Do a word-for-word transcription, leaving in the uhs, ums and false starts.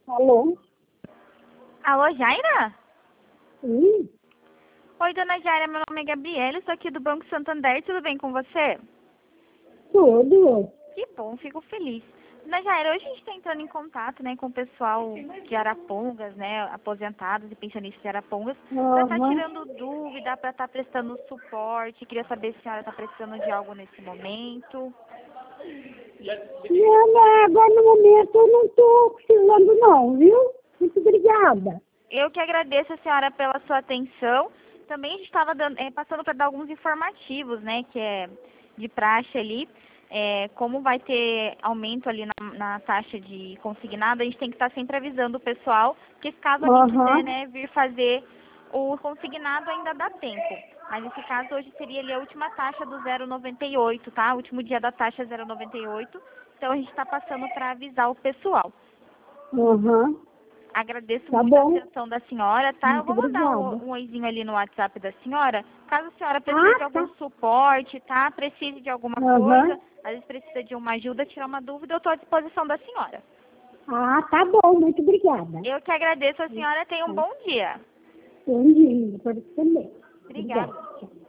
Alô? Alô, Jaira? Sim, Oi, dona Jaira, meu nome é Gabriela, estou aqui do Banco Santander, tudo bem com você? tudo. Que bom, fico feliz. Dona Jaira, hoje a gente está entrando em contato, né, com o pessoal de Arapongas, né, aposentados e pensionistas de Arapongas, para estar Aham. tirando dúvida, para estar prestando suporte. Queria saber se a senhora está precisando de algo nesse momento. Não, não, agora no momento eu não estou precisando não, viu? Muito obrigada. Eu que agradeço a senhora pela sua atenção. Também a gente estava é, passando para dar alguns informativos, né, que é de praxe ali. É, como vai ter aumento ali na, na taxa de consignado, a gente tem que estar sempre avisando o pessoal, que caso alguém quiser, Aham. né, vir fazer o consignado, ainda dá tempo. Mas nesse caso hoje seria ali a última taxa do zero vírgula noventa e oito, tá? O último dia da taxa zero vírgula noventa e oito. Então a gente está passando para avisar o pessoal. Aham. Agradeço Tá muito a bom. atenção da senhora, tá? Eu Muito vou mandar obrigada. um, um oizinho ali no WhatsApp da senhora. Caso a senhora precise de Ah, algum tá. suporte, tá? Precise de alguma coisa, Aham. às vezes precisa de uma ajuda, tirar uma dúvida, eu estou à disposição da senhora. Ah, tá bom. Muito obrigada. Eu que agradeço a senhora, tenha um bom dia. Bom dia. Para você também. Obrigada. Obrigada. Tchau.